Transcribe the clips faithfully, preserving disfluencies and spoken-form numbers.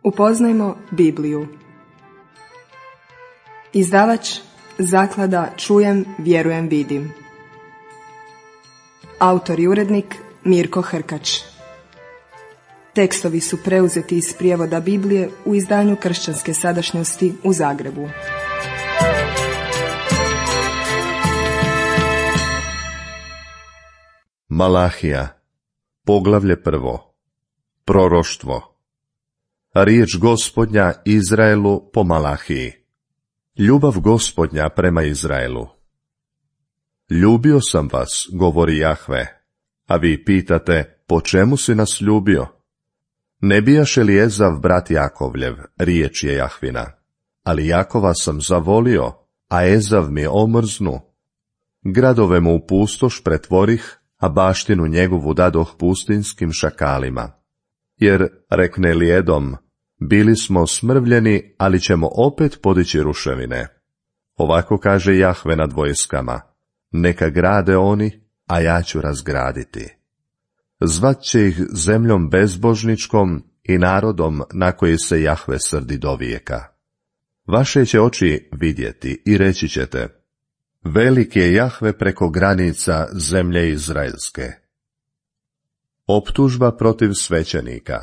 Upoznajmo Bibliju. Izdavač Zaklada Čujem, vjerujem, vidim. Autor i urednik Mirko Hrkač. Tekstovi su preuzeti iz prijevoda Biblije u izdanju Kršćanske sadašnjosti u Zagrebu. Malahija, poglavlje prvo. Proroštvo. Riječ Gospodnja Izraelu po Malahiji. Ljubav Gospodnja prema Izraelu. Ljubio sam vas, govori Jahve, a vi pitate, po čemu si nas ljubio? Ne bijaše li Ezav brat Jakovljev, riječ je Jahvina, ali Jakova sam zavolio, a Ezav mi omrznu. Gradove mu u pustoš pretvorih, a baštinu njegovu dadoh pustinskim šakalima. Jer, rekne li Edom, bili smo smrvljeni, ali ćemo opet podići ruševine. Ovako kaže Jahve nad vojskama, neka grade oni, a ja ću razgraditi. Zvat će ih zemljom bezbožničkom i narodom na koji se Jahve srdi dovijeka. Vaše će oči vidjeti i reći ćete, velik je Jahve preko granica zemlje izraelske. Optužba protiv svećenika.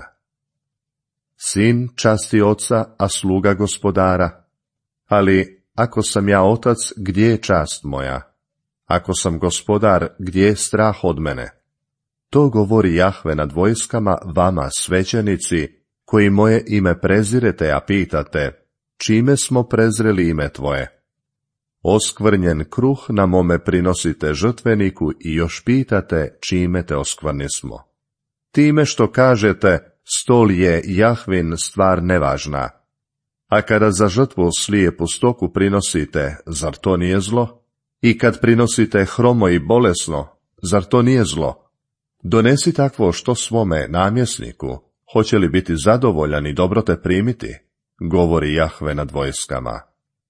Sin časti oca, a sluga gospodara. Ali ako sam ja otac, gdje je čast moja? Ako sam gospodar, gdje je strah od mene? To govori Jahve nad vojskama vama, svećenici, koji moje ime prezirete, a pitate, čime smo prezreli ime tvoje? Oskvrnjen kruh na mome prinosite žrtveniku i još pitate, čime te oskvrnismo? Time što kažete, stol je Jahvin stvar nevažna. A kada za žrtvu slijepu stoku prinosite, zar to nije zlo? I kad prinosite hromo i bolesno, zar to nije zlo? Donesi takvo što svome namjesniku, hoće li biti zadovoljan i dobro te primiti, govori Jahve nad vojskama.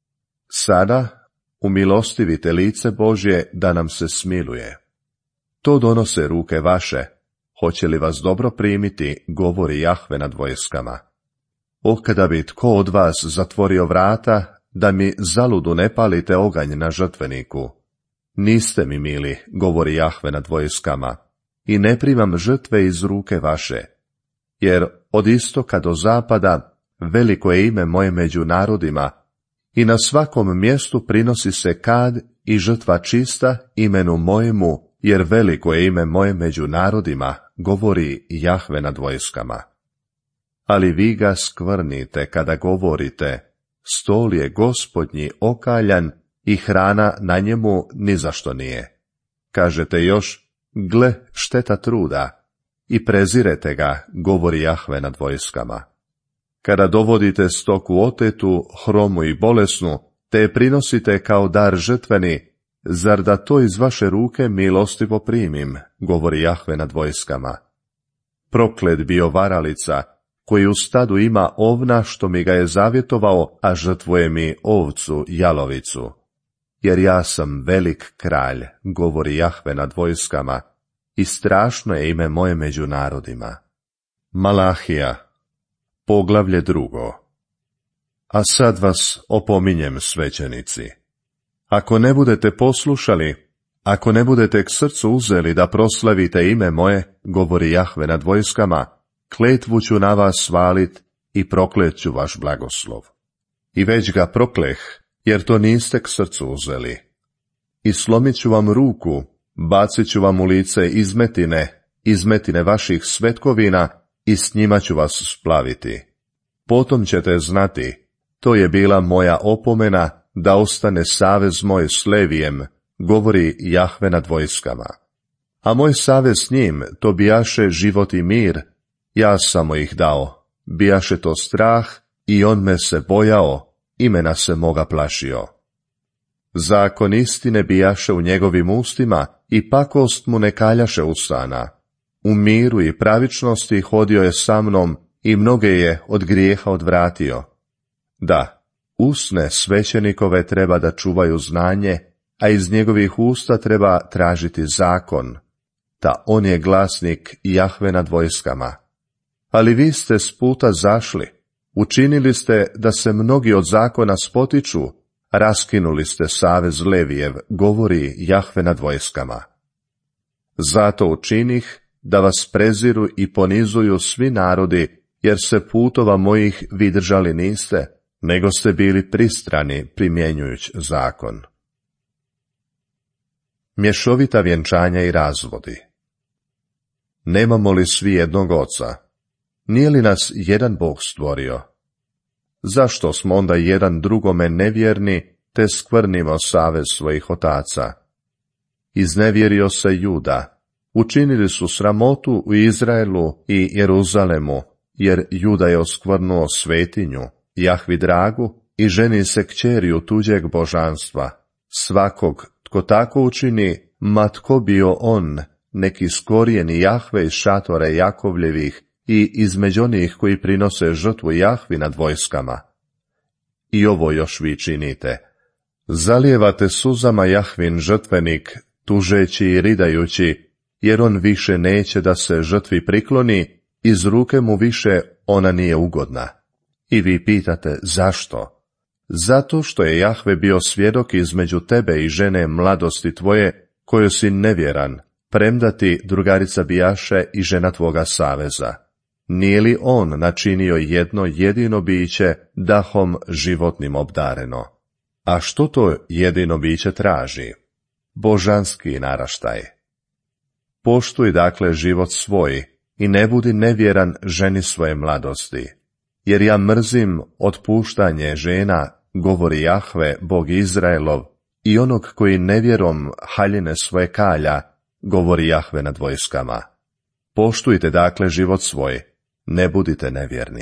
Sada umilostivite lice Božje da nam se smiluje. To donose ruke vaše, hoće li vas dobro primiti, govori Jahve nad vojskama. O, kada bi tko od vas zatvorio vrata, da mi zaludu ne palite oganj na žrtveniku. Niste mi mili, govori Jahve nad vojskama, i ne primam žrtve iz ruke vaše. Jer od istoka do zapada veliko je ime moje među narodima, i na svakom mjestu prinosi se kad i žrtva čista imenu mojemu, jer veliko je ime moje među narodima, govori Jahve nad vojskama. Ali vi ga skvrnite kada govorite, stol je Gospodnji okaljan i hrana na njemu ni zašto nije. Kažete još, gle, šteta truda, i prezirete ga, govori Jahve nad vojskama. Kada dovodite stoku otetu, hromu i bolesnu, te je prinosite kao dar žrtveni, zar da to iz vaše ruke milostivo primim, govori Jahve nad vojskama. Proklet bio varalica, koji u stadu ima ovna što mi ga je zavjetovao, a žrtvuje mi ovcu jalovicu. Jer ja sam velik kralj, govori Jahve nad vojskama, i strašno je ime moje među narodima. Malahija, poglavlje drugo. A sad vas opominjem, svećenici. Ako ne budete poslušali, ako ne budete k srcu uzeli da proslavite ime moje, govori Jahve nad vojskama, kletvu ću na vas svalit i proklet ću vaš blagoslov. I već ga prokleh, jer to niste k srcu uzeli. I slomit ću vam ruku, bacit ću vam u lice izmetine, izmetine vaših svetkovina, i s njima ću vas splaviti. Potom ćete znati, to je bila moja opomena, da ostane savez moj s Levijem, govori Jahve nad vojskama. A moj savez s njim, to bijaše život i mir, ja sam mu ih dao, bijaše to strah, i on me se bojao, imena se moga plašio. Zakon istine bijaše u njegovim ustima, i pakost mu ne kaljaše usana. U miru i pravičnosti hodio je sa mnom, i mnoge je od grijeha odvratio. Da, usne svećenikove treba da čuvaju znanje, a iz njegovih usta treba tražiti zakon. Ta on je glasnik Jahve nad vojskama. Ali vi ste s puta zašli, Učinili ste da se mnogi od zakona spotiču, raskinuli ste savez Levijev, govori Jahve nad vojskama. Zato učinih da vas preziru i ponizuju svi narodi, jer se putova mojih vi držali niste, nego ste bili pristrani primjenjujući zakon. Mješovita vjenčanja i razvodi. Nemamo li svi jednog oca? Nije li nas jedan Bog stvorio? Zašto smo onda jedan drugome nevjerni, te skvrnimo savez svojih otaca? Iznevjerio se Juda, učinili su sramotu u Izraelu i Jeruzalemu, jer Juda je oskvrnuo svetinju, Jahvi dragu, i ženi se kćeriju tuđeg božanstva. Svakog, tko tako učini, ma tko bio on, neki skorijeni Jahve iz šatora Jakovljevih i između onih koji prinose žrtvu Jahvi nad vojskama. I ovo još vi činite. Zalijevate suzama Jahvin žrtvenik, tužeći i ridajući, jer on više neće da se žrtvi prikloni, iz ruke mu više ona nije ugodna. I vi pitate zašto? Zato što je Jahve bio svjedok između tebe i žene mladosti tvoje, koju si nevjeran, premda ti drugarica bijaše i žena tvoga saveza. Nije li on načinio jedno jedino biće, dahom životnim obdareno? A što to jedino biće traži? Božanski naraštaj. Poštuj dakle život svoj i ne budi nevjeran ženi svoje mladosti, jer ja mrzim otpuštanje žena, govori Jahve, Bog Izraelov, i onog koji nevjerom haljine svoje kalja, govori Jahve nad vojskama. Poštujte dakle život svoj, ne budite nevjerni.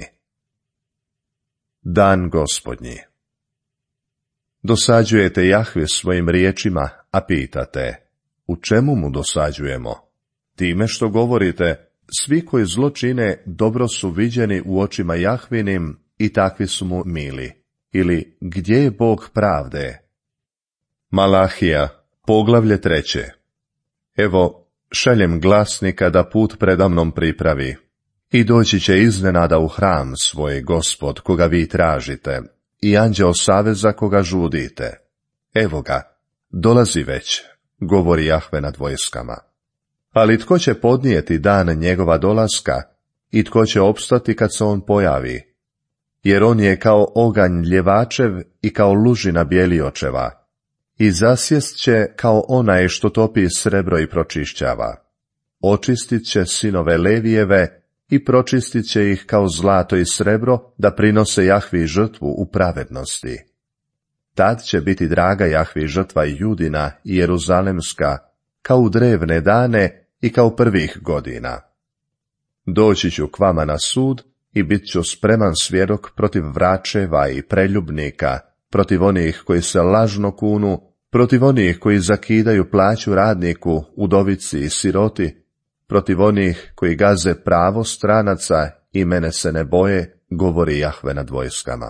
Dan Gospodnji. Dosađujete Jahve svojim riječima, a pitate, u čemu mu dosađujemo? Time što govorite, svi koji zlo čine dobro su viđeni u očima Jahvinim i takvi su mu mili. Ili gdje je Bog pravde? Malahija, poglavlje treće. Evo, šaljem glasnika da put predamnom pripravi. I doći će iznenada u hram svoj Gospod, koga vi tražite, i anđeo saveza koga žudite. Evo ga, dolazi već, govori Jahve nad vojskama. Ali tko će podnijeti dan njegova dolaska i tko će opstati kad se on pojavi? Jer on je kao oganj ljevačev i kao lužina bijeliočeva, i zasjest će kao onaj što topi srebro i pročišćava. Očistit će sinove Levijeve i pročistit će ih kao zlato i srebro, da prinose Jahvi žrtvu u pravednosti. Tad će biti draga Jahvi žrtva Judina i Jeruzalemska, kao u drevne dane i kao prvih godina. Doći ću k vama na sud i bit ću spreman svjedok protiv vračeva i preljubnika, protiv onih koji se lažno kunu, protiv onih koji zakidaju plaću radniku, udovici i siroti, protiv onih koji gaze pravo stranaca i mene se ne boje, govori Jahve nad vojskama.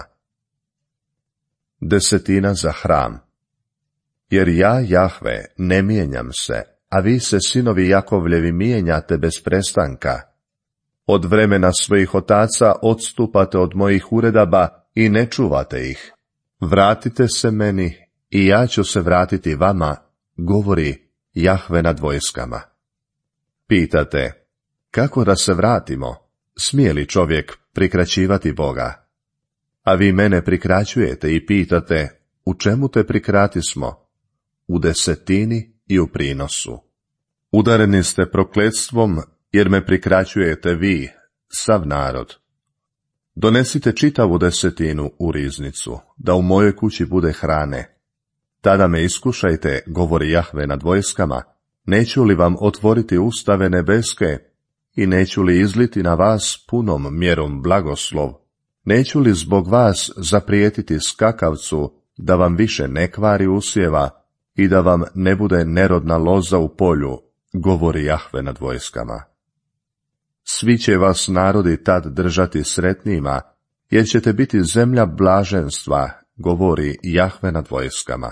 Desetina za hram. Jer ja, Jahve, ne mijenjam se, a vi se, sinovi Jakovljevi, mijenjate bez prestanka. Od vremena svojih otaca odstupate od mojih uredaba i ne čuvate ih. Vratite se meni i ja ću se vratiti vama, govori Jahve nad vojskama. Pitate, kako da se vratimo? Smije li čovjek prikraćivati Boga? A vi mene prikraćujete i pitate, u čemu te prikratismo? U desetini i u prinosu. Udareni ste prokletstvom, jer me prikraćujete vi, sav narod. Donesite čitavu desetinu u riznicu, da u mojoj kući bude hrane. Tada me iskušajte, govori Jahve nad vojskama, neću li vam otvoriti ustave nebeske i neću li izliti na vas punom mjerom blagoslov, neću li zbog vas zaprijetiti skakavcu da vam više ne kvari usjeva i da vam ne bude nerodna loza u polju, govori Jahve nad vojskama. Svi će vas narodi tad držati sretnima, jer ćete biti zemlja blaženstva, govori Jahve nad vojskama.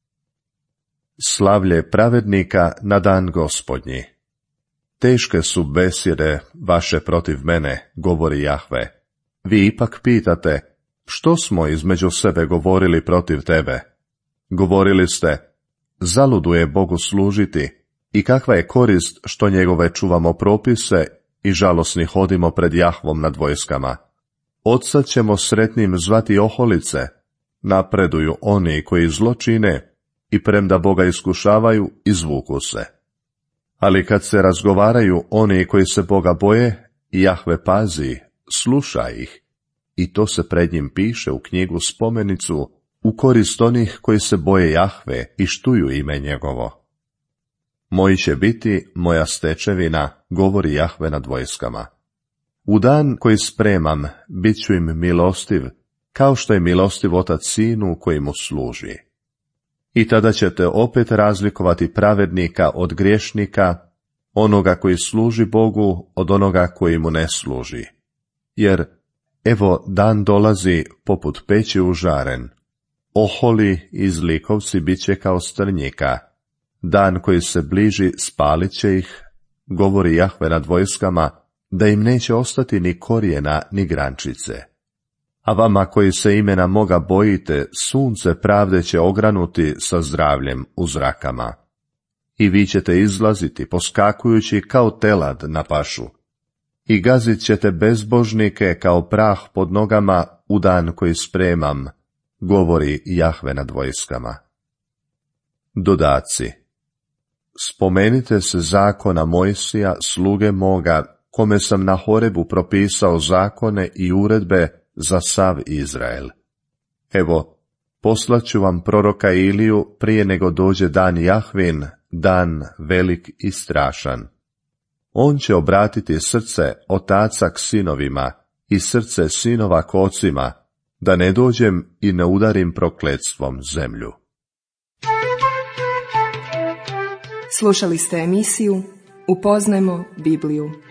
Slavlje pravednika na dan Gospodnji. Teške su besjede vaše protiv mene, govori Jahve. vi ipak pitate, što smo između sebe govorili protiv tebe? Govorili ste, zaludu je Bogu služiti i kakva je korist što njegove čuvamo propise i žalosni hodimo pred Jahvom nad vojskama. Odsad ćemo sretnim zvati oholice, napreduju oni koji zlo čine i premda Boga iskušavaju, izvuku se. Ali kad se razgovaraju oni koji se Boga boje, Jahve pazi, sluša ih, i to se pred njim piše u knjigu spomenicu u korist onih koji se boje Jahve i štuju ime njegovo. Moji će biti moja stečevina, govori Jahve nad vojskama. U dan koji spremam, bit ću im milostiv, kao što je milostiv otac sinu koji mu služi. I tada ćete opet razlikovati pravednika od griješnika, onoga koji služi Bogu od onoga koji mu ne služi. Jer, evo, dan dolazi poput peći užaren. Oholi i zlikovci bit će kao strnjika. Dan koji se bliži spalit će ih, govori Jahve nad vojskama, da im neće ostati ni korijena ni grančice. A vama koji se imena moga bojite, sunce pravde će ogranuti sa zdravljem u zrakama. I vi ćete izlaziti poskakujući kao telad na pašu. I gazit ćete bezbožnike kao prah pod nogama u dan koji spremam, govori Jahve nad vojskama. Dodaci. Spomenite se zakona Mojsija, sluge moga, kome sam na Horebu propisao zakone i uredbe za sav Izrael. Evo, poslaću vam proroka Iliju prije nego dođe dan Jahvin, dan velik i strašan. On će obratiti srce otaca k sinovima i srce sinova k ocima, da ne dođem i ne udarim prokletstvom zemlju. Slušali ste emisiju Upoznajmo Bibliju.